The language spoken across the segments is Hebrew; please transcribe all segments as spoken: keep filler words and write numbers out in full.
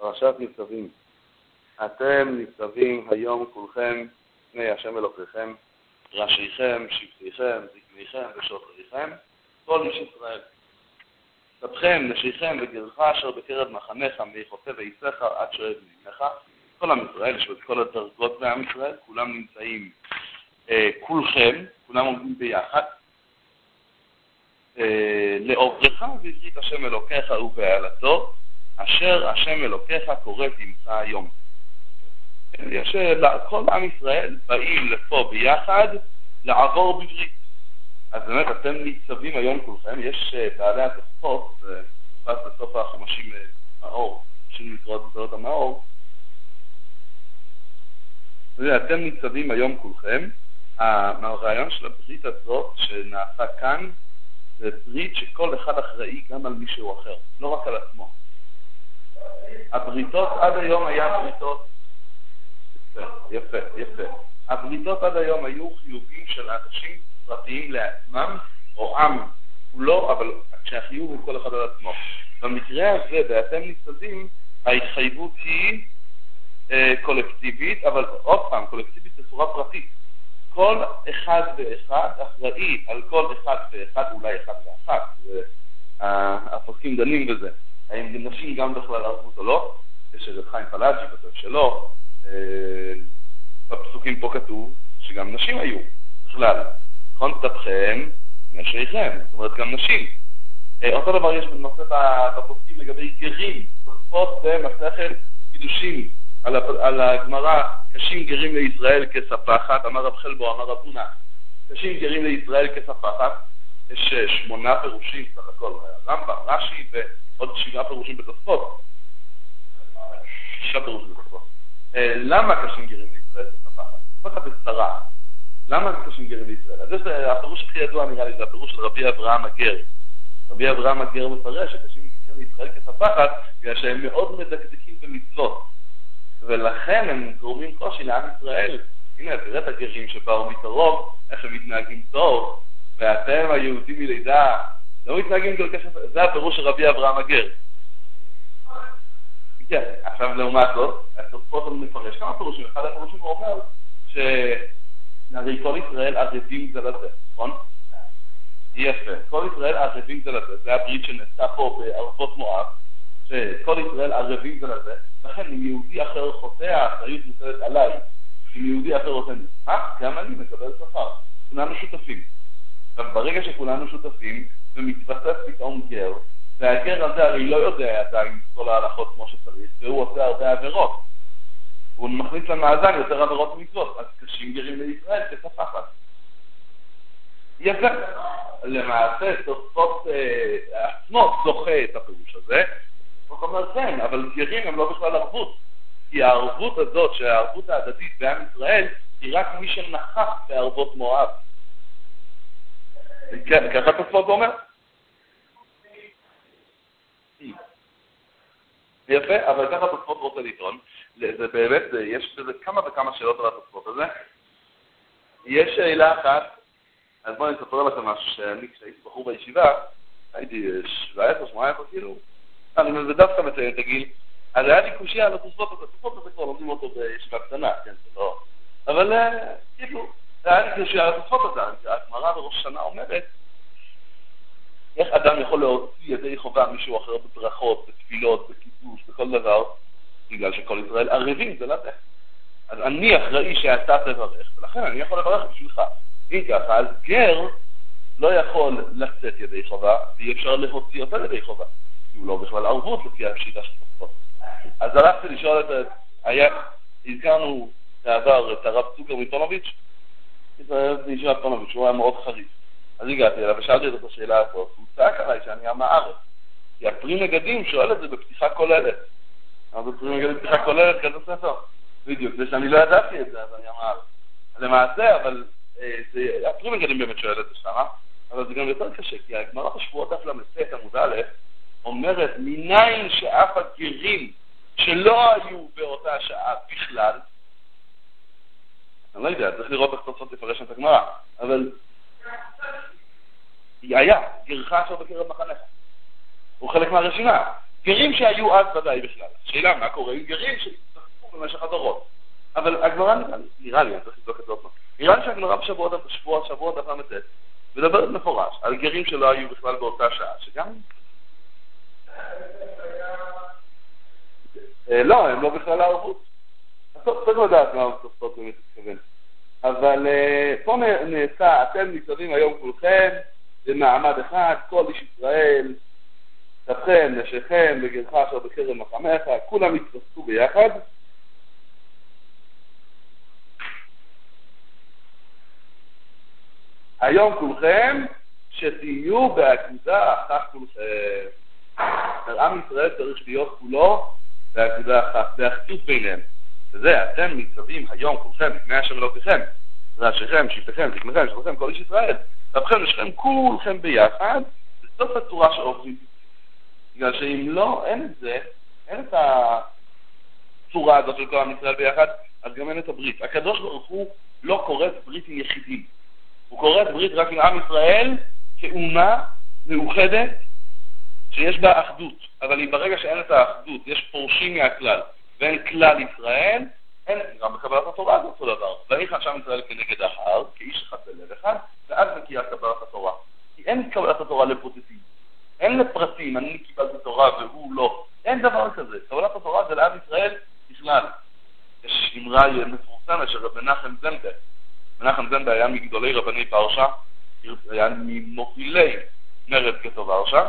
פרשת ניצבים. אתם ניצבים היום כולכם לפני השם אלוקיכם, ראשיכם, שבטיכם, זקניכם ושוטריכם, כל איש ישראל. סבכם, נשיכם וגרך אשר בקרב מחנך, מיחותה ועיציך עד שואב ממך. כל עם ישראל, יש את כל הדרגות בעם ישראל, כולם נמצאים אה, כולכם, כולם עומדים ביחד. אה, לעוברך ועברית השם אלוקיך ובעלתו, אשר השם אלוקיך קורא תמצא היום. יש, כל עם ישראל באים לפה ביחד לעבור בברית. אז באמת אתם ניצבים היום כולכם, יש בעלי התוספות, פרט בסוף החומשים מאור, שנקראות בזרות המאור, אתם ניצבים היום כולכם. הרעיון של הברית הזאת שנעשה כאן, זה ברית שכל אחד אחראי גם על מישהו אחר, לא רק על עצמו. הבריתות עד היום היה בריתות, יפה, יפה, יפה. הבריתות עד היום היו חיובים של אנשים פרטיים לעצמם, או עם, הוא לא, אבל כשהחיוב הוא כל אחד על עצמו. במקרה הזה, ואתם ניצבים, ההתחייבות היא אה, קולקטיבית, אבל עוד פעם, קולקטיבית בצורה פרטית. כל אחד ואחד אחראי על כל אחד ואחד, אולי אחד ואחת, והפוסקים דנים בזה. האם נשים גם בכלל ערבות או לא? יש את חיים פלאג'י כתוב שלא. בפסוקים פה כתוב שגם נשים היו בכלל. נכון? סבכם, נשיכם, זאת אומרת גם נשים. אותו דבר יש בנושא בפסוקים לגבי גרים, תוספות במסכת קידושין על הגמרא, קשים גרים לישראל כספחת, אמר רב חלבו, אמר רב הונא, קשים גרים לישראל כספחת. יש שמונה פירושים סך הכל, רמב"ם, רש"י ועוד שבעה פירושים בתוספות. שישה פירושים בתוספות. למה קשים גרים לישראל כספחת? כספחת בצרה. למה זה קשים גרים לישראל? אז זה הפירוש הכי ידוע נראה לי, זה הפירוש של רבי אברהם הגר. רבי אברהם הגר מפרש שקשים גרים לישראל כספחת, בגלל שהם מאוד מדקדקים במצוות. ולכן הם גורמים קושי לעם ישראל. הנה, תראה את הגרים שבאו מקרוב, איך הם מתנהגים טוב, ואתם היהודים מלידה לא מתנהגים כל כך, זה הפירוש של רבי אברהם הגר. כן, עכשיו לעומת זאת, התוספות מפרש כמה פירושים. אחד הפירושים הוא אומר שהרי כל ישראל ערבים זה לזה, נכון? יפה, כל ישראל ערבים זה לזה, זה הברית שנעשתה פה בערבות מואב, שכל ישראל ערבים זה לזה, לכן אם יהודי אחר חוטא, האחריות מוטלת עליי. אם יהודי אחר עושה נצחק, גם אני מקבל שכר. כולנו שותפים. עכשיו, ברגע שכולנו שותפים, ומתווסף פתאום גר, והגר הזה הרי לא יודע עדיין כל ההלכות כמו שצריך, והוא עושה הרבה עבירות. הוא מכניס למאזן יותר עבירות ומצוות, אז קשים גרים לישראל כספחת. יפה. למעשה, תוספות עצמו זוכה את הפירוש הזה, זאת אומרת כן, אבל גרים הם לא בכלל ערבות. כי הערבות הזאת, שהערבות ההדדית בעם ישראל, היא רק מי שנכח בערבות מואב. כן, ככה תוספות אומר? יפה, אבל ככה תוספות רוצה לטעון. זה באמת, יש בזה כמה וכמה שאלות על התוספות הזה. יש שאלה אחת, אז בואו נספר לכם משהו שאני כשהייתי בחור בישיבה, הייתי שבע עשרה, שמונה עשרה כאילו, אני דווקא מציין את הגיל, אז היה לי קושיה על התוספות הזה, התוספות הזה כבר לומדים אותו בישיבה קטנה, כן, זה לא. אבל כאילו, היה לי קושיה על התוספות הזה, הגמרא בראש השנה אומרת, איך אדם יכול להוציא ידי חובה מישהו אחר בברכות, בתפילות, בקידוש, בכל דבר, בגלל שכל ישראל ערבים זה לזה. אז אני אחראי שאתה תברך, ולכן אני יכול לברך בשבילך. אם ככה, אז גר לא יכול לצאת ידי חובה, ואי אפשר להוציא אותה ידי חובה, כי הוא לא בכלל ערבות לפי הפשיטה של תוספות. אז הלכתי לשאול את ה... היה... הזכרנו בעבר את הרב צוקר מפונוביץ', זה ישיבת פונוביץ', הוא היה מאוד חריף. אז הגעתי אליו ושאלתי את השאלה הזאת, הוא צעק עליי שאני עם הארץ. כי הפרי מגדים שואל את זה בפתיחה כוללת. אבל בפרי מגדים בפתיחה כוללת כזה ספר. בדיוק, זה שאני לא ידעתי את זה, אז אני עם הארץ. למעשה, אבל זה, הפרי מגדים באמת שואל את זה שמה, אבל זה גם יותר קשה, כי הגמרא בשבועות דף למסת עמוד א' אומרת, מניין שאף הגרים שלא היו באותה שעה בכלל, אני לא יודע, צריך לראות איך תוצאות לפרש את הגמרא, אבל היה, גרך אשר בקרב מחנך. הוא חלק מהרשימה. גרים שהיו אז ודאי בכלל. השאלה מה קורה עם גרים שהתפתחו במשך הדורות. אבל הגמרא נראה לי, אני צריך לבדוק את זה עוד פעם. נראה לי שהגמרא בשבוע, בשבוע, שבוע דף מ"ט, מדברת מפורש על גרים שלא היו בכלל באותה שעה, שגם... לא, הם לא בכלל הערבות. טוב, צריך לדעת מה התוספות באמת מתכוון. אבל פה נעשה, אתם ניצבים היום כולכם במעמד אחד, כל איש ישראל, תתכם, נשיכם, וגרך אשר בכרם מחמך, כולם התפסקו ביחד. היום כולכם שתהיו באגודה אחת כולכם. עם ישראל צריך להיות כולו באגודה אחת, באחדות ביניהם. וזה, אתם ניצבים היום כולכם, לפני השם אלוקיכם, ראשיכם, שבטיכם, זקניכם, שבטיכם, כל איש ישראל, תבכם נשכם כולכם ביחד, בסוף הצורה שעוברים. בגלל שאם לא, אין את זה, אין את הצורה הזאת של כל עם ישראל ביחד, אז גם אין את הברית. הקדוש ברוך הוא לא קורא ברית עם יחידים. הוא קורא ברית רק עם עם ישראל כאומה מאוחדת שיש בה אחדות. אבל אם ברגע שאין את האחדות, יש פורשים מהכלל, ואין כלל ישראל, אין גם בקבלת התורה זה אותו דבר. ואיך עכשיו ישראל כנגד ההר, כאיש אחד בלב אחד, ואז מגיעה קבלת התורה. כי אין קבלת התורה לפרוטטים. אין לפרטים, אני קיבלתי תורה והוא לא. אין דבר כזה. קבלת התורה זה לעם ישראל בכלל. יש אמרה מפורסמת של רב מנחם זנדה. מנחם זנדה היה מגדולי רבני פרשה, היה ממובילי מרד גטו ורשה.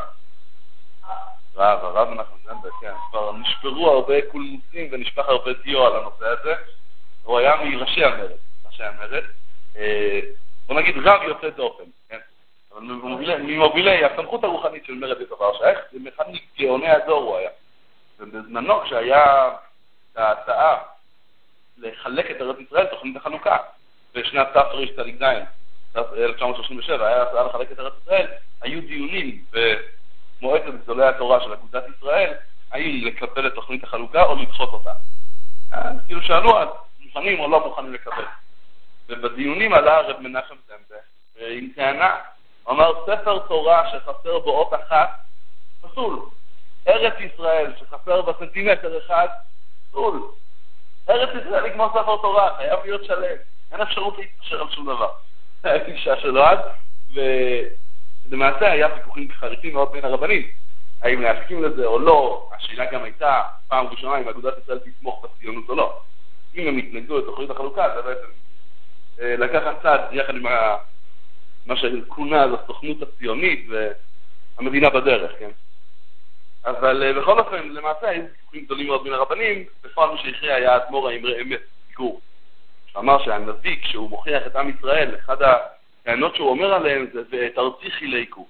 רב, הרב מנחם זנדה, כן. כבר נשפרו הרבה קולמוסים ונשפח הרבה דיו על הנושא הזה. הוא היה מראשי המרד. ראשי המרד. בוא נגיד רב יוצא דופן, כן. אבל ממובילי הסמכות הרוחנית של מרד גטו ורשה. איך? זה אחד מגאוני הדור הוא היה. ובזמנו כשהיה ההצעה לחלק את ארץ ישראל, תוכנית החלוקה, בשנת תרצ"ז, אלף תשע מאות שלושים ושבע, היה הצעה לחלק את ארץ ישראל, היו דיונים במועצת גדולי התורה של אגודת ישראל, האם לקבל את תוכנית החלוקה או לדחות אותה. כאילו שאלו, אז מוכנים או לא מוכנים לקבל. ובדיונים עלה רב מנחם זנדה, עם טענה, הוא אמר, ספר תורה שחסר בו אות אחת, פסול. ארץ ישראל שחסר בסנטימטר אחד, פסול. ארץ ישראל היא כמו ספר תורה, חייב להיות שלם. אין אפשרות להתקשר על שום דבר. זה היה אישה שלו אז, ולמעשה היה ויכוחים חריפים מאוד בין הרבנים. האם להסכים לזה או לא, השאלה גם הייתה פעם ראשונה אם אגודת ישראל תתמוך בציונות או לא. אם הם התנגדו לתוכנית החלוקה, זה בעצם לקחת צד יחד עם מה שכונה אז הסוכנות הציונית והמדינה בדרך, כן? אבל בכל אופן, למעשה היו ויכוחים גדולים מאוד בין הרבנים, בפועל מי שהכריע היה האדמו"ר האמרי אמת, גור. שאמר שהנביא, כשהוא מוכיח את עם ישראל, אחד הטענות שהוא אומר עליהם זה ואת ארצי חילקו,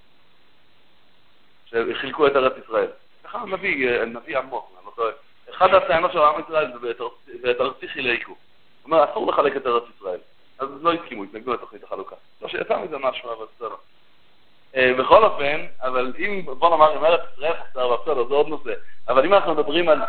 שחילקו את ארץ ישראל. ככה הנביא, הנביא עמוס, אני לא טועה. אחד הטענות של עם ישראל זה ואת ארצי חילקו. הוא אומר, אסור לחלק את ארץ ישראל. אז לא הסכימו, התנגדו לתוכנית החלוקה. לא שיצא מזה משהו, אבל בסדר. בכל אופן, אבל אם, בוא נאמר, אם ארץ ישראל חסר ובסדר, זה עוד נושא. אבל אם אנחנו מדברים על...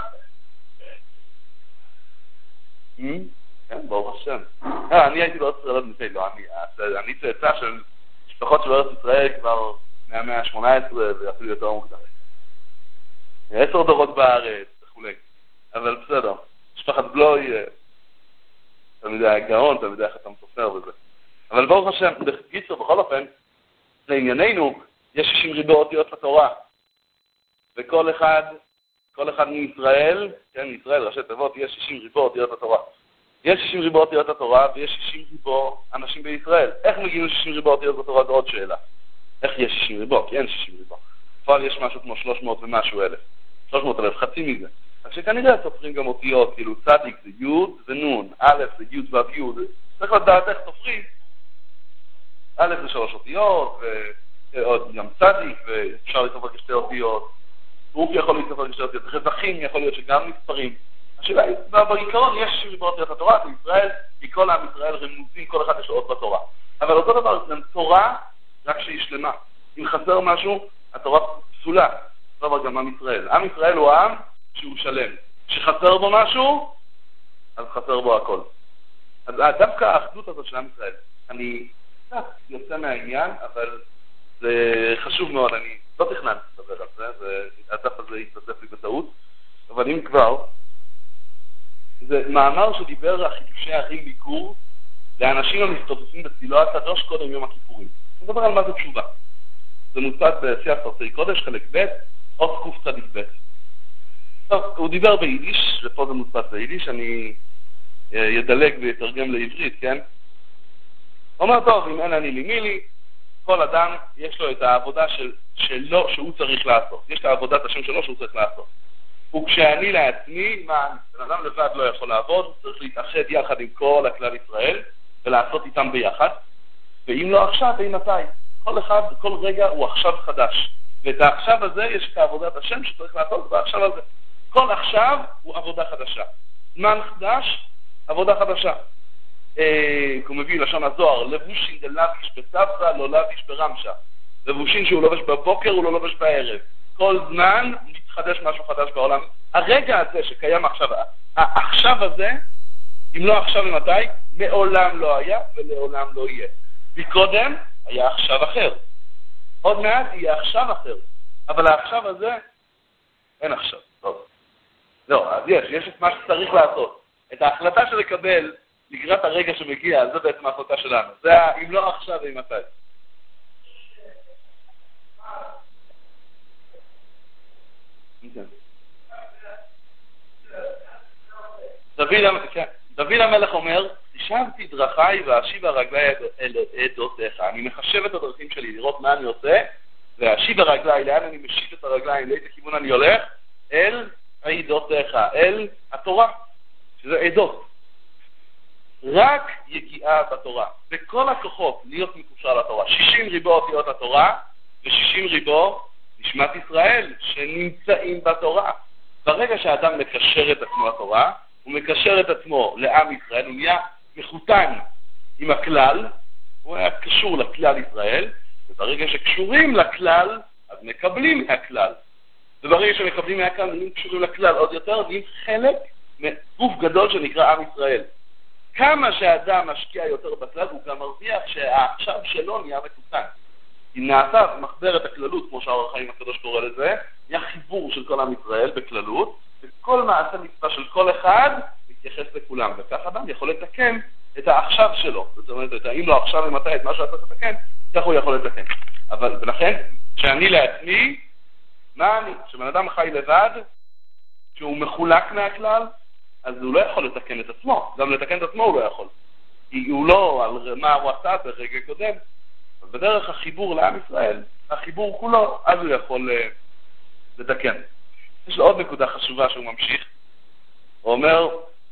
כן, ברוך השם. אני הייתי בארץ ישראל עוד לפני, לא, אני צאצא של משפחות של ארץ ישראל כבר מהמאה ה-שמונה עשרה ואפילו יותר מוקדם. עשר דורות בארץ וכולי. אבל בסדר, משפחת בלוי, תמיד היה גאון, תמיד היה חתם סופר וזה. אבל ברוך השם, בקיצור, בכל אופן, לענייננו, יש שישים ריבוע אותיות לתורה. וכל אחד, כל אחד מישראל, כן, מישראל, ראשי תיבות, יש שישים ריבוע אותיות לתורה. יש שישים ריבוע אותיות לתורה, ויש שישים ריבוע אנשים בישראל. איך מגיעים ל-שישים ריבוע אותיות לתורה? זו עוד שאלה. איך יש שישים ריבוע? כי אין שישים ריבוע. בפועל יש משהו כמו שלוש מאות ומשהו אלף. שלוש מאות אלף, חצי מזה. אז שכנראה סופרים גם אותיות, כאילו צדיק זה י' ונון, א' זה י' ו' י'. צריך לדעת איך סופרים. א' זה שלוש אותיות, ועוד גם צדיק, ואפשר לספר כשתי אותיות. רוף יכול לספר כשתי אותיות. חזכים יכול להיות שגם מספרים. השאלה היא, בעיקרון יש שישים ריבוע אותיות לתורה, בישראל, כי כל עם ישראל רמוזים, כל אחד יש לו אות בתורה. אבל אותו דבר, זה תורה רק שהיא שלמה. אם חסר משהו, התורה פסולה. זה דבר גם עם ישראל. עם ישראל הוא העם שהוא שלם. כשחסר בו משהו, אז חסר בו הכל. אז דווקא האחדות הזאת של עם ישראל, אני קצת יוצא מהעניין, אבל זה חשוב מאוד, אני לא תכננתי לדבר על זה, זה הדף הזה התנצף לי בטעות, אבל אם כבר, זה מאמר שדיבר על חידושי ערים ביקור לאנשים המסתובבים בצילו הקדוש קודם יום הכיפורים. אני מדבר על מה זה תשובה. זה מוצג בשיח סרטי קודש, חלק ב', עוד קוף צדיק ב'. טוב, הוא דיבר ביידיש, ופה זה מוצג ביידיש, אני ידלג ויתרגם לעברית, כן? הוא אומר, טוב, אם אין אני לי מי לי, כל אדם יש לו את העבודה של, שלו שהוא צריך לעשות. יש את העבודת השם שלו שהוא צריך לעשות. וכשאני לעצמי, מה, בן אדם לבד לא יכול לעבוד, צריך להתאחד יחד עם כל הכלל ישראל, ולעשות איתם ביחד. ואם לא עכשיו, אין מתי. כל אחד, כל רגע הוא עכשיו חדש. ואת העכשיו הזה יש את עבודת השם שצריך לעשות בעכשיו הזה. כל עכשיו הוא עבודה חדשה. זמן חדש, עבודה חדשה. אה, הוא מביא לשון הזוהר, לבושין דלביש בסבתא, לא לביש ברמשה. לבושין שהוא לובש בבוקר, הוא לא לובש בערב. כל זמן מתחדש משהו חדש בעולם. הרגע הזה שקיים עכשיו, העכשיו הזה, אם לא עכשיו ומתי, מעולם לא היה ולעולם לא יהיה. מקודם היה עכשיו אחר. עוד מעט יהיה עכשיו אחר. אבל העכשיו הזה, אין עכשיו. טוב. לא, אז יש, יש את מה שצריך לעשות. את ההחלטה של לקבל לקראת הרגע שמגיע, זה בעצם ההחלטה שלנו. זה אם לא עכשיו ואם מתי. דוד המלך אומר, תשבתי דרכי ואשיבה רגלי אל עדותיך. אני מחשב את הדרכים שלי לראות מה אני עושה, ואשיבה רגלי, לאן אני משיב את הרגליים, לאיזה כיוון אני הולך? אל עדותיך, אל התורה, שזה עדות. רק יגיעה בתורה, בכל הכוחות להיות מקושר לתורה. שישים ריבו אותיות התורה, ושישים ריבו נשמת ישראל שנמצאים בתורה. ברגע שהאדם מקשר את עצמו לתורה, הוא מקשר את עצמו לעם ישראל, הוא נהיה מחותן עם הכלל, הוא היה קשור לכלל ישראל, וברגע שקשורים לכלל, אז מקבלים מהכלל. וברגע שמקבלים מהכלל, נהיים קשורים לכלל עוד יותר, נהיים חלק מגוף גדול שנקרא עם ישראל. כמה שהאדם משקיע יותר בכלל, הוא גם מרוויח שהעכשיו שלו נהיה מקותן. אם נעשה מחבר את הכללות, כמו שהאור החיים הקדוש קורא לזה, נהיה חיבור של כל עם ישראל בכללות, וכל מעשה מצווה של כל אחד מתייחס לכולם. וכך אדם יכול לתקן את העכשיו שלו. זאת אומרת, את האם לא עכשיו ומתי את מה שאתה צריך לתקן, כך הוא יכול לתקן. אבל, ולכן, שאני לעצמי, מה אני? כשבן אדם חי לבד, שהוא מחולק מהכלל, אז הוא לא יכול לתקן את עצמו. גם לתקן את עצמו הוא לא יכול. כי הוא לא על מה הוא עשה ברגע קודם. אבל בדרך החיבור לעם ישראל, החיבור כולו, אז הוא יכול uh, לתקן. יש לו עוד נקודה חשובה שהוא ממשיך. הוא אומר,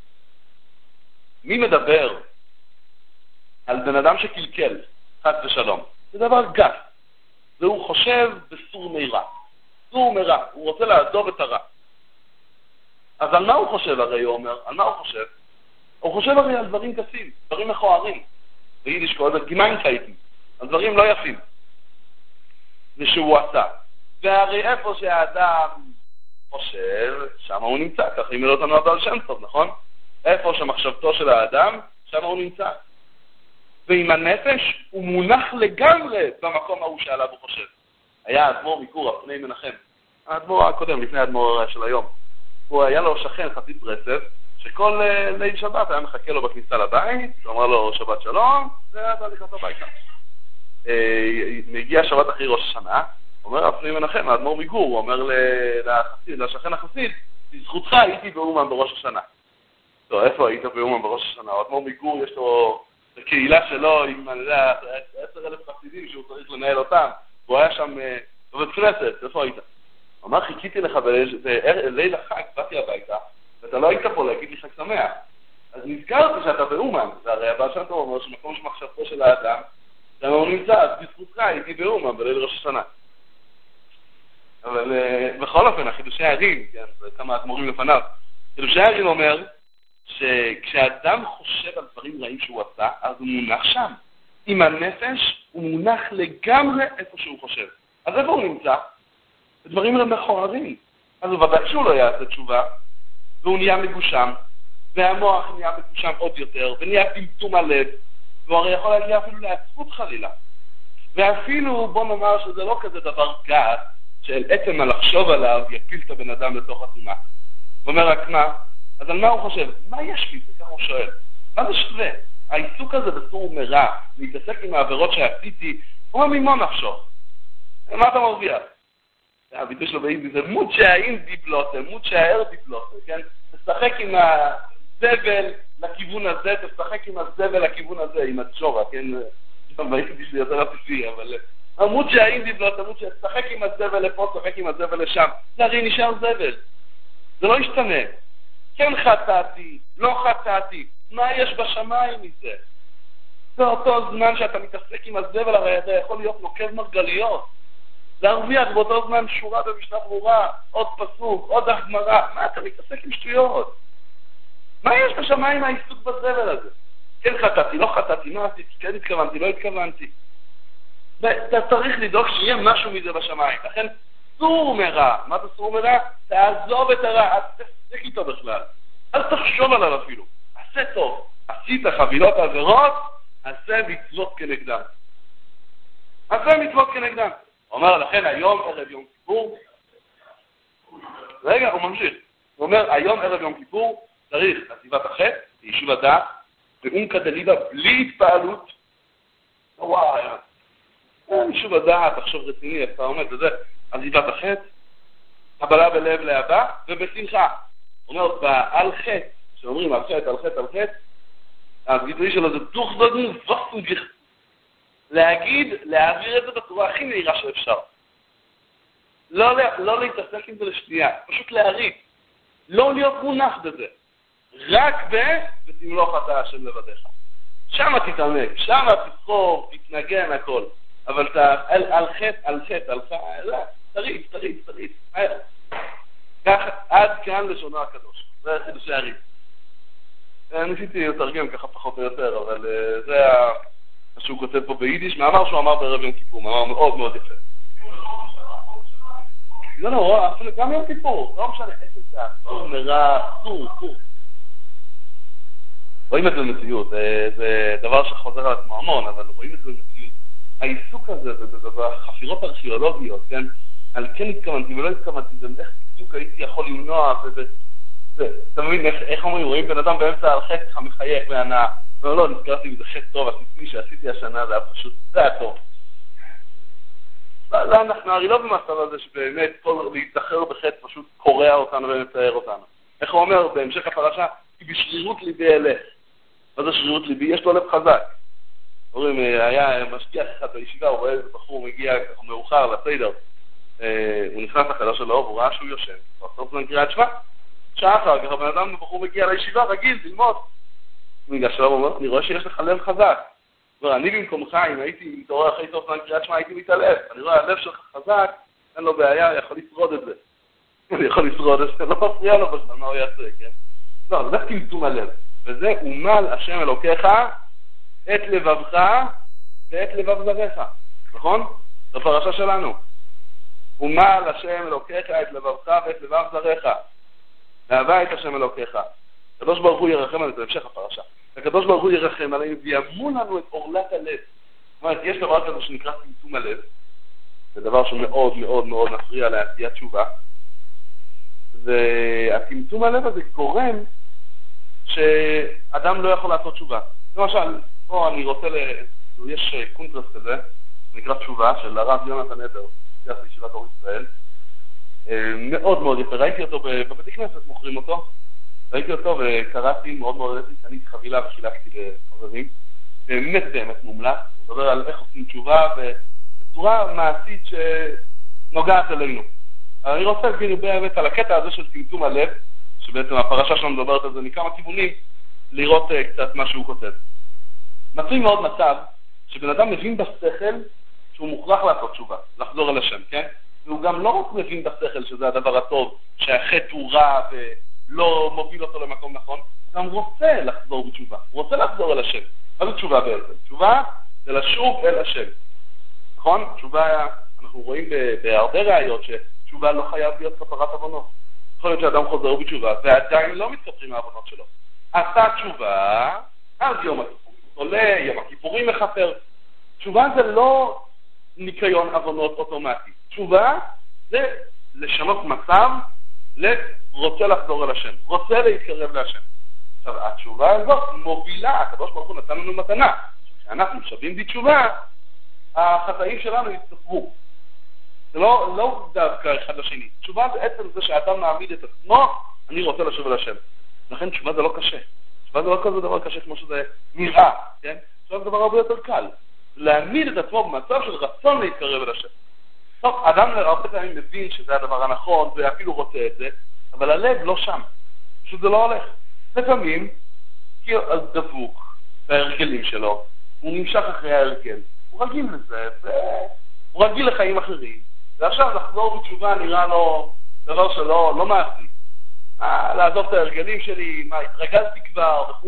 מי מדבר על בן אדם שקלקל, חס ושלום? זה דבר גס. והוא חושב בסור מירה. סור מירה. הוא רוצה לעזוב את הרע. אז על מה הוא חושב הרי, הוא אומר? על מה הוא חושב? הוא חושב הרי על דברים גסים, דברים מכוערים. ביידיש קוראים לזה גימיינקייטים, על דברים לא יפים. זה שהוא עשה. והרי איפה שהאדם חושב, שם הוא נמצא, כך לימד אותנו הבעל שם טוב, נכון? איפה שמחשבתו של האדם, שם הוא נמצא. ועם הנפש הוא מונח לגמרי במקום ההוא שעליו הוא חושב. היה האדמו"ר מקורא, פני מנחם. האדמו"ר הקודם, לפני האדמו"ר של היום. הוא היה לו שכן חסיד ברסלב, שכל uh, ליל שבת היה מחכה לו בכניסה לבית, הוא אמר לו שבת שלום, ואתה נכנס הביתה. Uh, מגיע שבת אחרי ראש השנה, אומר הפני מנחם, האדמו"ר מגור, הוא אומר לחסיד, לשכן החסיד, בזכותך הייתי באומן בראש השנה. טוב, איפה היית באומן בראש השנה? האדמו"ר מגור יש לו קהילה שלו עם, אני יודע, עשר אלף חסידים שהוא צריך לנהל אותם, הוא היה שם uh, בבית כנסת, איפה היית? הוא אמר, חיכיתי לך בליל החג, באתי הביתה, ואתה לא היית פה להגיד לי חג שמח. אז נזכרתי שאתה באומן, והרי הבא שאתה אומר שמקום שמחשבתו של האדם, שם הוא נמצא, אז בזכותך הייתי באומן בליל ראש השנה. אבל בכל אופן, החידושי הערים, כן, זה כמה אדמו"רים לפניו, חידושי הערים אומר שכשאדם חושב על דברים רעים שהוא עשה, אז הוא מונח שם. עם הנפש הוא מונח לגמרי איפה שהוא חושב. אז איפה הוא נמצא? דברים הם מכוערים. אז הוא ודאי שהוא לא יעשה תשובה, והוא נהיה מגושם, והמוח נהיה מגושם עוד יותר, ונהיה טמטום הלב, והוא הרי יכול להגיע אפילו לעצבות חלילה. ואפילו בוא נאמר שזה לא כזה דבר גס, של עצם הלחשוב עליו יפיל את הבן אדם לתוך הטומאה. הוא אומר רק מה? אז על מה הוא חושב? מה יש לי? ככה הוא שואל. מה זה שווה? העיסוק הזה בסור מרע, להתעסק עם העבירות שעשיתי, הוא אומר ממה נפשו? מה אתה מרוויח? הביטוי שלו באיזי זה מות שהאין דיפלוטה, מות שהאר דיפלוטה, כן? תשחק עם הזבל לכיוון הזה, תשחק עם הזבל לכיוון הזה, עם הצ'ורה, כן? באיזי שלי יותר עפיפי, אבל... המות שהאין דיפלוטה, מות שתשחק עם הזבל לפה, תשחק עם הזבל לשם. זה הרי נשאר זבל. זה לא ישתנה. כן חטאתי, לא חטאתי. מה יש בשמיים מזה? באותו זמן שאתה מתעסק עם הזבל, הרי אתה יכול להיות נוקב מרגליות. להרוויח באותו זמן שורה במשנה ברורה, עוד פסוק, עוד החמרה. מה אתה מתעסק עם שטויות? מה יש בשמיים העיסוק בזבל הזה? כן חטאתי, לא חטאתי, מה עשיתי? כן התכוונתי, לא התכוונתי. אתה צריך לדאוג שיהיה משהו מזה בשמיים. לכן סור מרע. מה זה סור מרע? תעזוב את הרע, אל תפסק איתו בכלל. אל תחשוב עליו אפילו. עשה טוב. עשית חבילות עבירות, עשה מצוות כנגדם. עשה מצוות כנגדם. הוא אומר לכן היום ערב יום כיפור, רגע הוא ממשיך, הוא אומר היום ערב יום כיפור צריך עזיבת החטא, יישוב הדעת, ואומקא דליבה בלי התפעלות, וואי, יישוב הדעת, תחשוב רציני, אתה עומד וזה, עזיבת החטא, קבלה בלב להבא ובשמחה. הוא אומר בעל חטא, שאומרים על חטא, על חטא, על חטא, הביטוי שלו זה דוך דודו וסוגך. להגיד, להעביר את זה בצורה הכי מהירה שאפשר. לא, לא להתעסק עם זה לשנייה, פשוט להריץ. לא להיות מונח בזה. רק ב... ותמלוך אתה השם לבדיך. שמה תתעמק, שמה תסחור, תתנגן הכל. אבל אתה, על, על חטא, על חטא, על חטא, לא, תריץ, תריץ, תריץ. כך, עד כאן לשונו הקדוש. זה חידושי הריץ. ניסיתי לתרגם ככה פחות או יותר, אבל זה ה... מה שהוא כותב פה ביידיש, מאמר שהוא אמר בערב יום כיפור, מאמר מאוד מאוד יפה. לא נורא, גם יום כיפור, לא משנה, איזה זה, סור מרע, סור, סור. רואים את זה במציאות, זה דבר שחוזר על עצמו המון, אבל רואים את זה במציאות. העיסוק הזה, זה בחפירות ארכיאולוגיות, כן? על כן התכוונתי ולא התכוונתי, זה איך בדיוק הייתי יכול למנוע, אתה מבין, איך אומרים, רואים בן אדם באמצע על חטא מחייך והנאה. לא, לא, נזכרתי בזה חטא טוב, עשיתי שעשיתי השנה, זה היה פשוט, זה היה טוב. לא, אנחנו הרי לא במצב הזה שבאמת כל להיזכר בחטא פשוט קורע אותנו ומצייר אותנו. איך הוא אומר בהמשך הפרשה? כי בשרירות ליבי אלך. מה זה שרירות ליבי? יש לו לב חזק. אומרים, היה משגיח אחד בישיבה, הוא רואה איזה בחור מגיע ככה מאוחר לסדר. הוא נכנס לחדר שלו, והוא ראה שהוא יושן. הוא עושה זמן קריאת שמע. שעה אחר כך, הבן אדם בחור מגיע לישיבה, רגיל, ללמוד. הוא ניגש אליו ואומר, אני רואה שיש לך לב חזק. אני במקומך, אם הייתי מתעורר אחרי סוף זמן קריאת שמע, הייתי מתעלף. אני רואה, הלב שלך חזק, אין לו בעיה, יכול לשרוד את זה. אני יכול לשרוד את זה, לא מפריע לו בשביל מה הוא יעשה, כן? לא, זה טמטום הלב. וזה אומל השם אלוקיך את לבבך ואת לבב זרעך. נכון? זו פרשה שלנו. אומל השם אלוקיך את לבבך ואת לבב זרעך. ואהבה את השם אלוקיך. הקדוש ברוך הוא ירחם עלינו, זה המשך הפרשה. הקדוש ברוך הוא ירחם עלינו ויאמון לנו את אורלת הלב. זאת אומרת, יש דבר כזה שנקרא צמצום הלב. זה דבר שמאוד מאוד מאוד מפריע לעשיית תשובה. והצמצום הלב הזה גורם שאדם לא יכול לעשות תשובה. למשל, פה אני רוצה ל... יש קונטרס כזה, נקרא תשובה, של הרב יונתן הבר, שייך לישיבת אור ישראל. מאוד מאוד יפה, ראיתי אותו בבית כנסת, מוכרים אותו. ראיתי אותו וקראתי, מאוד מאוד ראיתי, קניתי חבילה וחילקתי לחברים. באמת באמת מומלץ, הוא מדבר על איך עושים תשובה בצורה מעשית שנוגעת אלינו. אני רוצה להגיד באמת על הקטע הזה של צמצום הלב, שבעצם הפרשה שלנו מדברת על זה מכמה כיוונים, לראות קצת מה שהוא כותב. מצוי מאוד מצב שבן אדם מבין בשכל שהוא מוכרח לעשות תשובה, לחזור אל השם, כן? והוא גם לא רק מבין בשכל שזה הדבר הטוב, שהחטא הוא רע ולא מוביל אותו למקום נכון, הוא גם רוצה לחזור בתשובה, הוא רוצה לחזור אל השם. מה זה תשובה בעצם? תשובה זה לשוב אל השם. נכון? תשובה, אנחנו רואים בהרבה ראיות שתשובה לא חייב להיות כפרת עוונות. יכול להיות שאדם חוזר בתשובה ועדיין לא מתכפרים מהעוונות שלו. עשה תשובה, אז יום הכיפורים עולה, יום הכיפורים מחפר. תשובה זה לא ניקיון עוונות אוטומטי. תשובה זה לשנות מצב לרוצה לחזור אל השם, רוצה להתקרב להשם. עכשיו, התשובה הזאת מובילה, הקדוש ברוך הוא נתן לנו מתנה. כשאנחנו שווים בתשובה, החטאים שלנו יצטפרו. זה לא, לא דווקא אחד לשני. תשובה זה עצם זה שהאדם מעמיד את עצמו, אני רוצה לשוב אל השם. לכן תשובה זה לא קשה. תשובה זה לא כזה דבר קשה כמו שזה נראה, כן? תשובה זה דבר הרבה יותר קל. להעמיד את עצמו במצב של רצון להתקרב אל השם. טוב, אדם הרבה פעמים מבין שזה הדבר הנכון, ואפילו רוצה את זה, אבל הלב לא שם. פשוט זה לא הולך. לפעמים, כי הוא דבוק בהרגלים שלו, הוא נמשך אחרי ההרגל, הוא רגיל לזה, והוא רגיל לחיים אחרים, ועכשיו לחזור בתשובה נראה לו דבר שלא לא מעשי. מה, לעזוב את ההרגלים שלי, מה, התרגלתי כבר וכו'.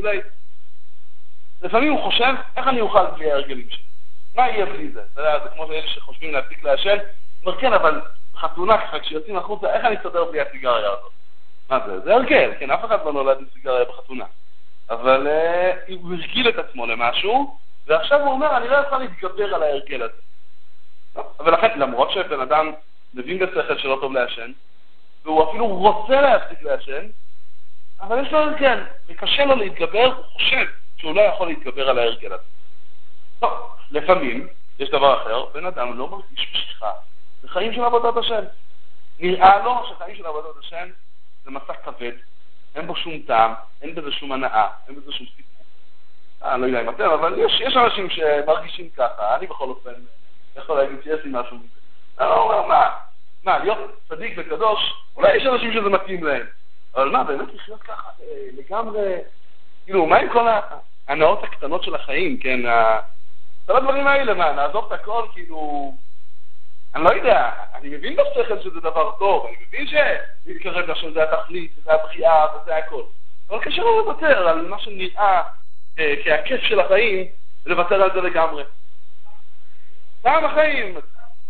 לפעמים הוא חושב, איך אני אוכל בלי ההרגלים שלי? מה יהיה בלי זה? אתה יודע, זה כמו אלה שחושבים להפסיק לעשן, אומר כן, אבל חתונה ככה, כשיוצאים החוצה, איך אני אסתדר בלי הסיגריה הזאת? מה זה? זה הרגל, כן, אף אחד לא נולד עם סיגריה בחתונה. אבל uh, הוא הרגיל את עצמו למשהו, ועכשיו הוא אומר, אני לא יכול להתגבר על ההרגל הזה. ולכן, למרות שבן אדם מבין בשכל שלא טוב לעשן, והוא אפילו רוצה להפסיק לעשן, אבל יש לו הרגל, וקשה לו להתגבר, הוא חושב שהוא לא יכול להתגבר על ההרגל הזה. טוב, לפעמים, יש דבר אחר, בן אדם לא מרגיש משיכה, זה חיים של עבודת השם. נראה לו שחיים של עבודת השם זה מסע כבד, אין בו שום טעם, אין בזה שום הנאה, אין בזה שום סיפור. אני לא יודע אם אתם, אבל יש, יש אנשים שמרגישים ככה, אני בכל אופן יכול להגיד שיש לי משהו מזה. אני לא אומר, מה? מה, להיות צדיק וקדוש, אולי יש אנשים שזה מתאים להם, אבל מה, באמת לחיות ככה, לגמרי, כאילו, מה עם כל ההנאות הקטנות של החיים, כן? כל הדברים האלה, מה, נעזוב את הכל, כאילו, אני לא יודע, אני מבין בשכל שזה דבר טוב, אני מבין שלהתקרב לשם זה התכלית, זה הבחייה, וזה הכל. אבל קשה לא לוותר על מה שנראה כהכיף של החיים, ולוותר על זה לגמרי. טעם החיים,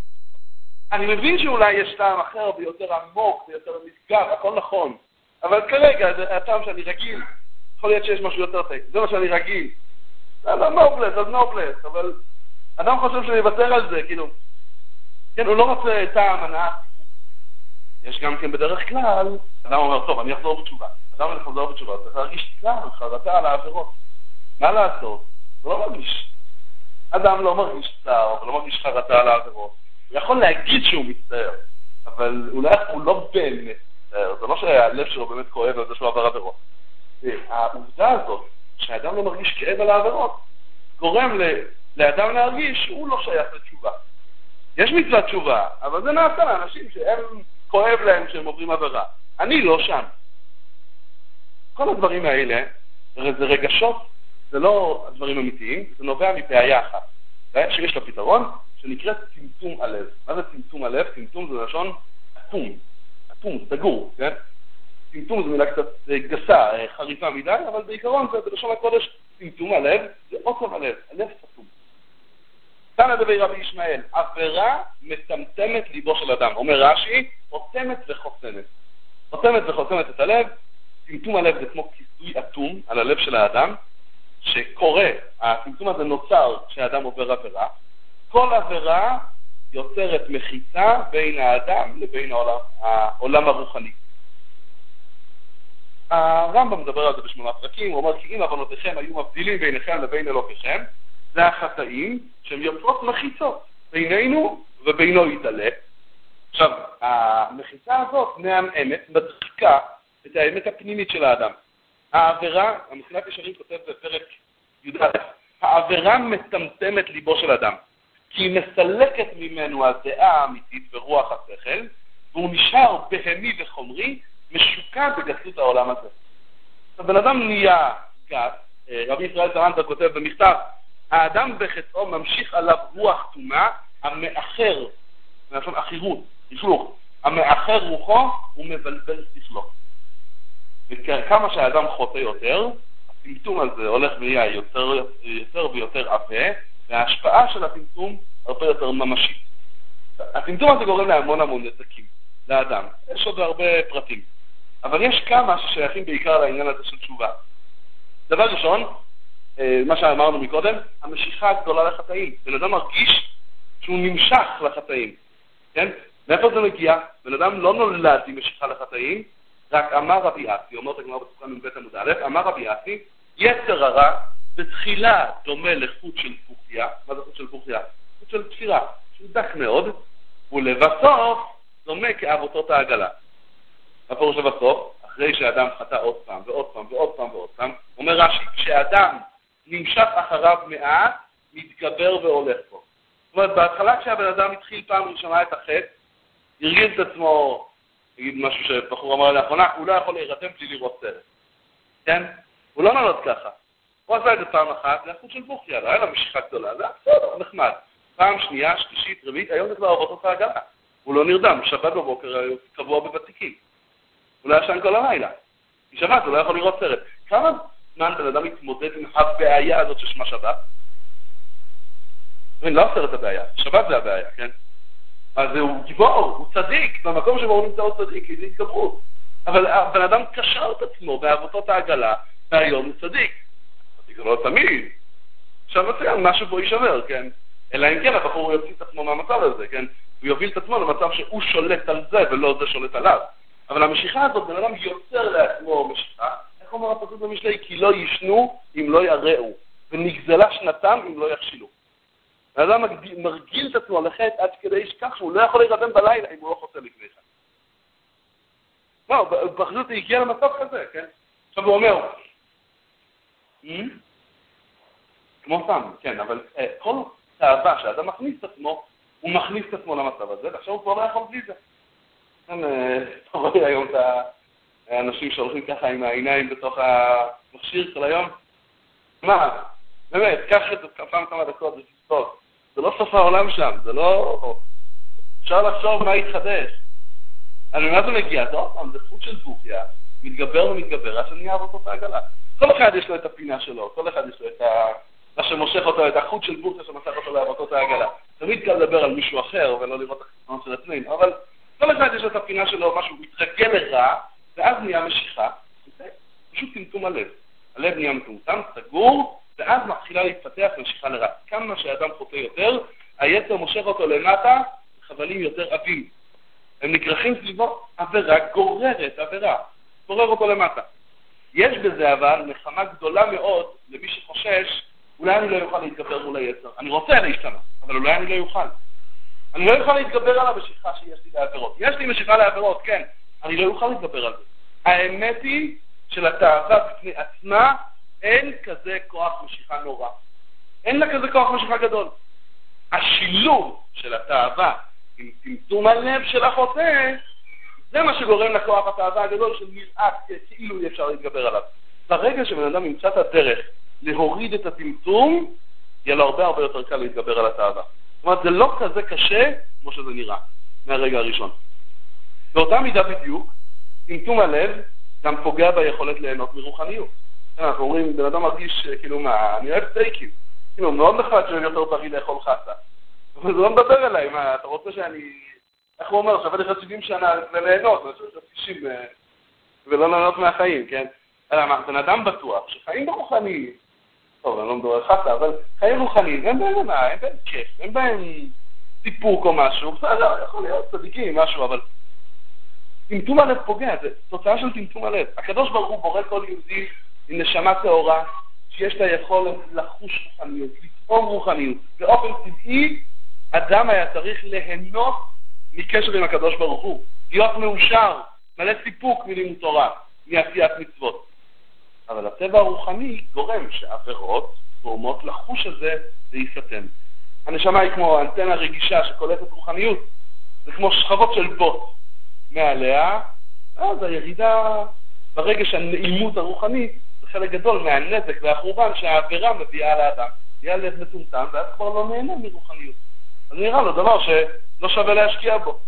אני מבין שאולי יש טעם אחר ביותר עמוק, ביותר מסגר, הכל נכון, אבל כרגע זה הטעם שאני רגיל, יכול להיות שיש משהו יותר טוב, זה מה שאני רגיל. זה לא נובלס, אז נובלס, אבל אדם חושב שאני אוותר על זה, כאילו, כן, הוא לא רוצה טעם הנאה. יש גם כן בדרך כלל, אדם אומר, טוב, אני אחזור בתשובה. אדם אני חוזר בתשובה, צריך להרגיש צער, חרטה על העבירות. מה לעשות? הוא לא מרגיש. אדם לא מרגיש צער, אבל לא מרגיש חרטה על העבירות. הוא יכול להגיד שהוא מצטער, אבל אולי הוא לא באמת מצטער. זה לא שהלב שלו באמת כואב על זה שהוא עבר עבירות. העובדה הזאת, שהאדם לא מרגיש כאב על העבירות, גורם לאדם להרגיש שהוא לא שייך לתשובה. יש מצוות תשובה, אבל זה נעשה לאנשים שהם כואב להם שהם עוברים עבירה. אני לא שם. כל הדברים האלה, זה רגשות, זה לא הדברים אמיתיים, זה נובע מבעיה אחת. בעיה שיש לה פתרון, שנקראת צמצום הלב. מה זה צמצום הלב? צמצום זה לשון אטום. אטום, סגור, כן? צמצום זה מילה קצת גסה, חריפה מדי, אבל בעיקרון זה בלשון הקודש צמצום הלב, זה עוצם הלב, הלב סתום. כאן הדבר רבי ישמעאל, עבירה מטמטמת ליבו של אדם. אומר רש"י, עוצמת וחוסמת. עוצמת וחוסמת את הלב, צמצום הלב זה כמו כיסוי אטום על הלב של האדם, שקורה, הצמצום הזה נוצר כשהאדם עובר עבירה. כל עבירה יוצרת מחיצה בין האדם לבין העולם, העולם הרוחני. הרמב"ם מדבר על זה בשמונה פרקים, הוא אומר כי אם עוונותיכם היו מבדילים ביניכם לבין אלוקיכם, זה החטאים שהם יוצרות מחיצות בינינו ובינו יתעלה. עכשיו, המחיצה הזאת מהמאמת, מדחיקה את האמת הפנימית של האדם. העבירה, המסילת ישרים כותב בפרק י"א, העבירה מטמטמת ליבו של אדם, כי היא מסלקת ממנו הדעה האמיתית ורוח השכל, והוא נשאר בהמי וחומרי, משוקע בגסות העולם הזה. הבן אדם נהיה גס, רבי ישראל זרנטה כותב במכתב, האדם בחטאו ממשיך עליו רוח תומה, המאחר, מלשון אחירות, לכלוך, המאחר רוחו ומבלבל שכלו. וכמה שהאדם חוטא יותר, הטמטום הזה הולך ונהיה יותר, יותר ויותר עבה, וההשפעה של הטמטום הרבה יותר ממשית. הטמטום הזה גורם להמון המון נזקים לאדם. יש עוד הרבה פרטים. אבל יש כמה ששייכים בעיקר לעניין הזה של תשובה. דבר ראשון, מה שאמרנו מקודם, המשיכה הגדולה לחטאים. בן אדם מרגיש שהוא נמשך לחטאים. כן? מאיפה זה מגיע? בן אדם לא נולד עם משיכה לחטאים, רק אמר רבי אסי, אומר את הגמרא בסוכה מבית עמוד א', אמר רבי אסי, יצר הרע בתחילה דומה לחוט של פוכיה. מה זה חוט של פוכיה? חוט של תפירה, שהוא דק מאוד, ולבסוף דומה כאבותות העגלה. הפירוש לבסוף, אחרי שאדם חטא עוד פעם ועוד פעם ועוד פעם ועוד פעם, אומר רש"י, כשאדם נמשך אחריו מעט, מתגבר והולך פה. זאת אומרת, בהתחלה כשהבן אדם התחיל פעם ראשונה את החטא, הרגיל את עצמו, נגיד משהו שבחור אמר לאחרונה, הוא לא יכול להירתם בלי לראות סרט. כן? הוא לא נולד ככה. הוא עשה את זה פעם אחת, זה החוט של פוכיה, לא היה לה משיכה גדולה, זה היה בסדר, נחמד. פעם שנייה, שלישית, רביעית, היום זה כבר אבותות העגלה. הוא לא נרדם, שבת בבוקר קבוע בוותיקים. הוא לא ישן כל הלילה. כי שבת, הוא לא יכול לראות סרט. כמה זמן בן אדם מתמודד עם הבעיה הזאת ששמה שבת? לא הסרט הבעיה, שבת זה הבעיה, כן? אז הוא גיבור, הוא צדיק, במקום שבו הוא נמצא הוא צדיק, כי זה התגברות. אבל הבן אדם קשר את עצמו באבותות העגלה, והיום הוא צדיק. צדיק זה לא תמיד. עכשיו מצוין, משהו בו יישבר, כן? אלא אם כן, הבחור הוא יוציא את עצמו מהמצב הזה, כן? הוא יוביל את עצמו למצב שהוא שולט על זה, ולא זה שולט עליו. אבל המשיכה הזאת, בן אדם יוצר לעצמו משיכה, איך אומר הפסוק במשלי? כי לא ישנו אם לא יראו, ונגזלה שנתם אם לא יחשילו. האדם מרגיל את עצמו לחטא עד כדי שכך שהוא לא יכול להירדם בלילה אם הוא לא חוצה לפני כן. לא, בחזות היא הגיעה למצב כזה, כן? עכשיו הוא אומר, כמו סתם, כן, אבל כל תאווה שהאדם מכניס את עצמו, הוא מכניס את עצמו למצב הזה, ועכשיו הוא כבר לא יכול בלי זה. אתה רואה היום את האנשים שהולכים ככה עם העיניים בתוך המכשיר של היום? מה? באמת, קח את זה פעם כמה דקות, זה תסתוק. זה לא סוף העולם שם, זה לא... אפשר לחשוב מה יתחדש. אני מה זה מגיע? זה עוד פעם, זה חוט של פוכיה, מתגבר ומתגבר, עד שנהיה אבותות העגלה. כל אחד יש לו את הפינה שלו, כל אחד יש לו את ה... מה שמושך אותו, את החוט של פוכיה שמושך אותו לאבותות העגלה. תמיד קל לדבר על מישהו אחר ולא לראות את החסרונות של עצמנו, אבל כל אחד יש לו את הפינה שלו, משהו מתרגל לרע, ואז נהיה משיכה, זה פשוט טמטום הלב. הלב נהיה מטומטם, סגור, ואז מתחילה להתפתח משיכה לרע. כמה שהאדם חוטא יותר, היצר מושך אותו למטה, חבלים יותר עבים. הם נקרחים סביבו, עבירה גוררת, עבירה. גורר אותו למטה. יש בזה אבל נחמה גדולה מאוד למי שחושש, אולי אני לא יוכל להתגבר מול היצר. אני רוצה להשתנה, אבל אולי אני לא יוכל. אני לא יוכל להתגבר על המשיכה שיש לי לעבירות. יש לי משיכה לעבירות, כן. אני לא יוכל להתגבר על זה. האמת היא של התאווה בפני עצמה, אין כזה כוח משיכה נורא. אין לה כזה כוח משיכה גדול. השילוב של התאווה עם טמטום הלב של החוטא, זה מה שגורם לכוח התאווה הגדול של נראה כאילו אי אפשר להתגבר עליו. ברגע שבן אדם ימצא את הדרך להוריד את הטמטום, יהיה לו הרבה הרבה יותר קל להתגבר על התאווה. זאת אומרת, זה לא כזה קשה כמו שזה נראה, מהרגע הראשון. באותה מידה בדיוק, טמטום הלב גם פוגע ביכולת ליהנות מרוחניות. אנחנו אומרים, בן אדם מרגיש, כאילו מה, אני אוהב סטייקים. כאילו, מאוד נחמד שאני יותר בריא לאכול חסה. אבל זה לא מדבר אליי, מה, אתה רוצה שאני... איך הוא אומר, שווה לך שבעים שנה וליהנות, אני חושב שתשעים ולא ליהנות מהחיים, כן? אלא מה, בן אדם בטוח שחיים ברוחניים, טוב, אני לא מדבר חסה, אבל חיים רוחניים, אין בהם מה, אין בהם כיף, אין בהם סיפוק או משהו, בסדר, יכול להיות צדיקים, משהו, אבל... טמטום הלב פוגע, זה תוצאה של טמטום הלב. הקדוש ברוך הוא בורא כל יהודי עם נשמה טהורה, שיש לה יכולת לחוש רוחניות, לטעום רוחניות. באופן טבעי, אדם היה צריך ליהנות מקשר עם הקדוש ברוך הוא, להיות מאושר, מלא סיפוק מלימוד תורה, מעשיית מצוות. אבל הטבע הרוחני גורם שעבירות גורמות לחוש הזה להיסתם. הנשמה היא כמו אנטנה רגישה שקולטת רוחניות, זה כמו שכבות של בוט מעליה, אז הירידה ברגש הנעימות הרוחנית זה חלק גדול מהנזק והחורבן שהעבירה מביאה לאדם. יהיה לב מטומטם ואז כבר לא נהנה מרוחניות. אז נראה לו דבר שלא שווה להשקיע בו.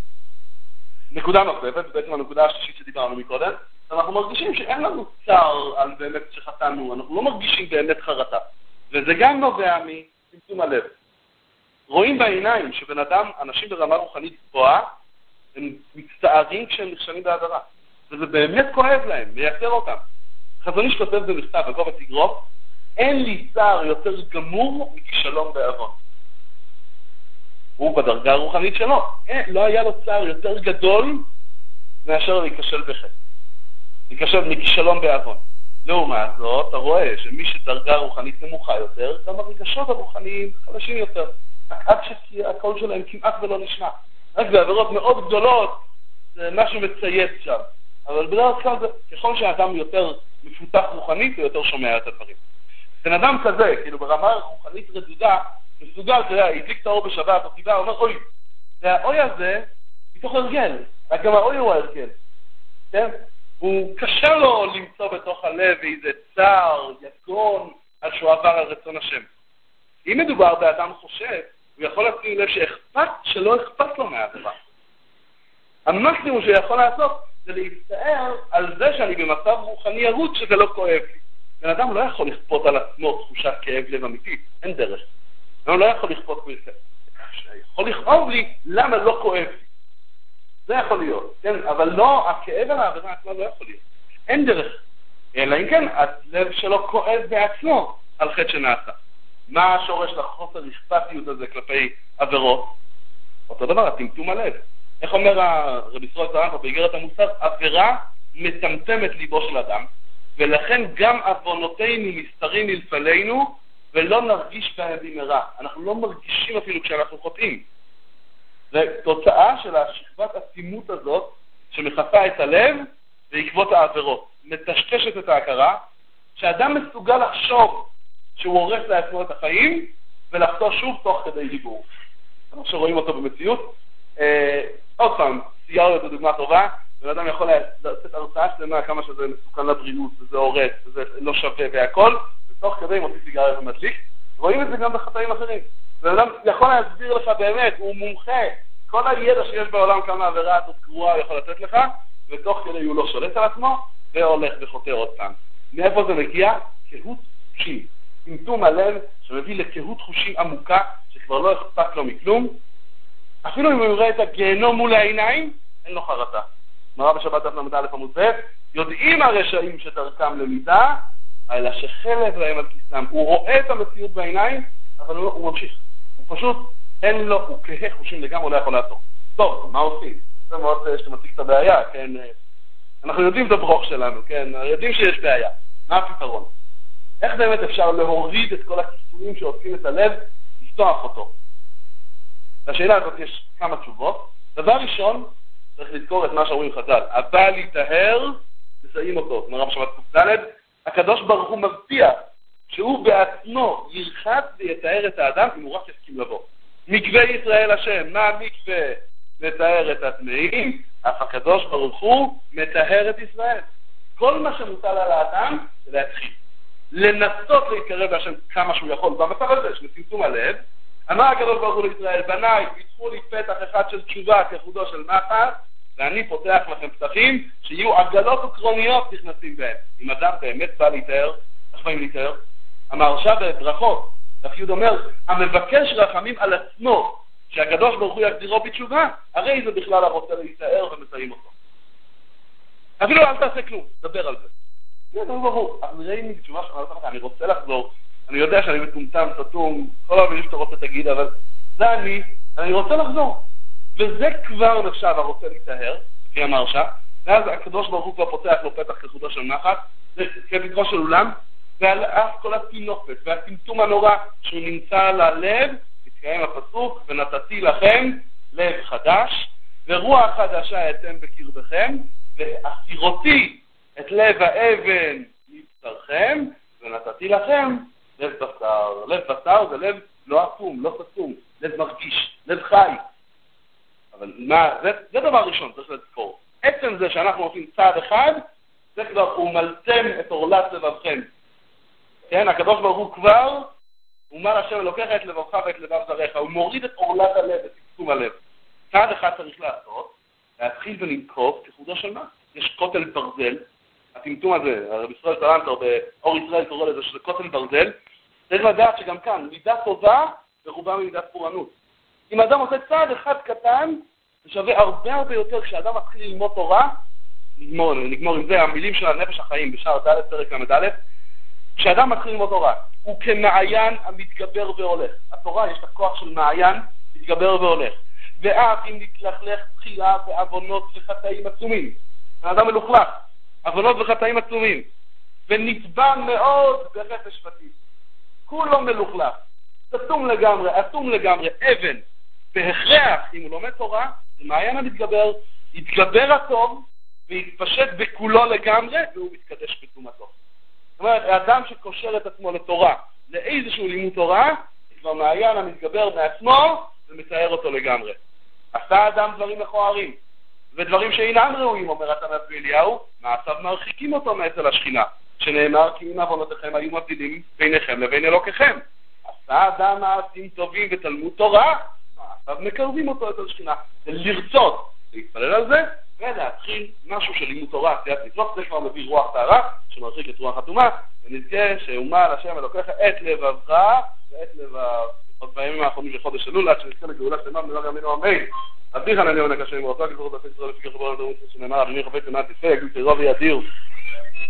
נקודה נוספת, בעצם הנקודה השלישית שדיברנו מקודם, אנחנו מרגישים שאין לנו צער על באמת שחטאנו, אנחנו לא מרגישים באמת חרטה. וזה גם נובע מצמצום הלב. רואים בעיניים שבן אדם, אנשים ברמה רוחנית גבוהה, הם מצטערים כשהם נכשלים בהדרה. וזה באמת כואב להם, מייצר אותם. חזון איש כותב במכתב, בקובץ אגרוף, אין לי צער יותר גמור מכישלון בעוון. הוא בדרגה הרוחנית שלו. אה, לא היה לו צער יותר גדול מאשר להיכשל בחטא. להיכשל מכישלון בעוון. לעומת זאת, אתה רואה שמי שדרגה רוחנית נמוכה יותר, גם הרגשות הרוחניים חלשים יותר. עד שהקול שלהם כמעט ולא נשמע. רק בעבירות מאוד גדולות, זה משהו מצייץ שם. אבל בדרך כלל, ככל שהאדם יותר מפותח רוחנית, הוא יותר שומע את הדברים. בן אדם כזה, כאילו ברמה רוחנית רדודה, מסוגל, אתה יודע, הדליק את האור בשבת, או קיבה, אומר, אוי, והאוי הזה, מתוך הרגל, רק גם האוי הוא הרגל, כן? הוא קשה לו למצוא בתוך הלב איזה צער, יגון, על שהוא עבר על רצון השם. אם מדובר באדם חושב, הוא יכול לשים לב שאכפת, שלא אכפת לו מהדבר. המקסימום שהוא יכול לעשות, זה להצטער על זה שאני במצב רוחני ירוד שזה לא כואב לי. בן אדם לא יכול לכפות על עצמו תחושת כאב לב אמיתית, אין דרך. הוא לא יכול לכפות כל זה. יכול לכאוב לי למה לא כואב לי. זה יכול להיות, כן? אבל לא, הכאב על העבירה עצמה לא יכול להיות. אין דרך. אלא אם כן, הלב שלו כואב בעצמו על חטא שנעשה. מה השורש לחוסר אכפתיות הזה כלפי עבירות? אותו דבר, הטמטום הלב. איך אומר הרבי ישראל זרנטר באיגרת המוסר? עבירה מטמטמת ליבו של אדם, ולכן גם עוונותינו מסתרים מלפנינו, ולא נרגיש בהם במהרה. אנחנו לא מרגישים אפילו כשאנחנו חוטאים. זה תוצאה של השכבת הצימות הזאת, שמחפה את הלב בעקבות העבירות. מטשטשת את ההכרה, שאדם מסוגל לחשוב שהוא הורס לעצמו את החיים, ולחטוא שוב תוך כדי דיבור. כמו שרואים אותו במציאות. אה, עוד פעם, סיגריות זו דוגמה טובה, בן אדם יכול לעשות הרצאה שלמה כמה שזה מסוכן לבריאות, וזה הורס, וזה לא שווה והכל, ותוך כדי מוציא סיגריות ומדליק. רואים את זה גם בחטאים אחרים. בן אדם יכול להסביר לך באמת, הוא מומחה, כל הידע שיש בעולם כמה העבירה הזאת גרועה יכול לתת לך, ותוך כדי הוא לא שולט על עצמו, והולך וחוטא עוד פעם. מאיפה זה מגיע? קהות חושים. טמטום הלב שמביא לקהות חושים עמוקה, שכבר לא אכפת לו מכלום. אפילו אם הוא יראה את הגיהנום מול העיניים, אין לו חרטה. מראה בשבת דף למד א' עמוד ב', יודעים הרשעים שדרכם למידה, אלא שחלב להם על כיסם. הוא רואה את המציאות בעיניים, אבל הוא, הוא ממשיך. הוא פשוט, אין לו, הוא כהה חושים לגמרי, לא יכול לעצור. טוב, מה עושים? זה מאוד שאתה מציג את הבעיה, כן? אנחנו יודעים את הברוך שלנו, כן? יודעים שיש בעיה. מה הפתרון? איך באמת אפשר להוריד את כל הכיסויים שעושים את הלב, לפתוח אותו? לשאלה הזאת יש כמה תשובות. דבר ראשון, צריך לזכור את מה שאומרים חז"ל. הבא להיטהר, מסיים אותו. כלומר, בשבת ק"ד, הקדוש ברוך הוא מבטיח שהוא בעצמו ירחץ ויתאר את האדם אם הוא רק יסכים לבוא. מקווה ישראל השם, מה מקווה מתאר את הטמאים? אף הקדוש ברוך הוא מתאר את ישראל. כל מה שמוטל על האדם זה להתחיל. לנסות להתקרב להשם כמה שהוא יכול. במצב הזה, שמצמצום הלב, אמר הקדוש ברוך הוא לישראל, בניי, פיתחו לי פתח אחד של תשובה כחודו של מחר, ואני פותח לכם פתחים שיהיו עגלות וקרוניות נכנסים בהם. אם אדם באמת בא להתאר, איך באים להתאר? המהרש"א בברכות, דף י' אומר, המבקש רחמים על עצמו, שהקדוש ברוך הוא יחזירו בתשובה, הרי זה בכלל הרוצה להתאר ומסיים אותו. אפילו אל תעשה כלום, דבר על זה. זה ברור, אבל ראי לי בתשובה שלך, אני רוצה לחזור, אני יודע שאני מטומטם, סתום, כל המילים שאתה רוצה תגיד, אבל זה אני, אני רוצה לחזור. וזה כבר נחשב הרוצה להתאר, לפי המהרש"א, ואז הקדוש ברוך הוא כבר פותח לו פתח כחודו של נחת, זה כפתחו של אולם, ועל אף כל התינופת והטמטום הנורא שהוא נמצא על הלב, מתקיים הפסוק, ונתתי לכם לב חדש, ורוח חדשה אתם בקרבכם, ואסירותי את לב האבן מבשרכם, ונתתי לכם לב בשר. לב בשר זה לב לא אטום, לא סתום, לב מרגיש, לב חי. אבל מה, זה, זה דבר ראשון, צריך לזכור. עצם זה שאנחנו עושים צעד אחד, זה כבר הוא מלתם את אורלת לבבכם. כן, הקדוש ברוך הוא כבר, הוא אומר השם לוקח את לבבך ואת לבב זרעך, הוא מוריד את אורלת הלב, את תקסום הלב. צעד אחד צריך לעשות, להתחיל ולנקוב כחודו של מה? יש כותל ברזל, הטמטום הזה, הרבי ישראל זרנטר באור ישראל קורא לזה שזה כותל ברזל, צריך לדעת שגם כאן מידה טובה ורובה ממידת פורענות. אם אדם עושה צעד אחד קטן, זה שווה הרבה הרבה יותר כשאדם מתחיל ללמוד תורה, נגמור, נגמור עם זה, המילים של הנפש החיים בשער ד' פרק למד א', כשאדם מתחיל ללמוד תורה, הוא כמעיין המתגבר והולך. התורה יש את הכוח של מעיין, מתגבר והולך. ואף אם נתלכלך תחילה בעוונות וחטאים עצומים, האדם מלוכלך, עוונות וחטאים עצומים, ונטבע מאוד ברפש שפתית, כולו מלוכלך, סתום לגמרי, אטום לגמרי, אבן, בהכרח, אם הוא לומד תורה, במעיין המתגבר, יתגבר הטוב ויתפשט בכולו לגמרי, והוא מתקדש בתומתו. זאת אומרת, האדם שקושר את עצמו לתורה, לאיזשהו לימוד תורה, כבר מעיין המתגבר מעצמו ומתאר אותו לגמרי. עשה אדם דברים מכוערים, ודברים שאינם ראויים, אומר התנא אליהו, מעשיו מרחיקים אותו מאצל השכינה, שנאמר כי אם עוונותיכם היו מבדילים ביניכם לבין אלוקיכם. עשה אדם מעשים טובים ותלמוד תורה, מעשיו מקרבים אותו אצל השכינה. זה לרצות, להתפלל על זה, ולהתחיל משהו של לימוד תורה, עשיית מצוות, זה כבר מביא רוח טהרה, שמרחיק את רוח הטומאה, ונזכה שאומה על השם אלוקיך את לבבך ואת לבב. עוד בימים האחרונים של חודש אלול, עד שנזכה לגאולה שלמה במהרה בימינו אמן. אביך נענה עונג השם ורצה, כזכור בית ישראל לפי כחבור לדורמות שנאמר, אדוני חפץ עינת יפה, יגיד תרוב וידיר.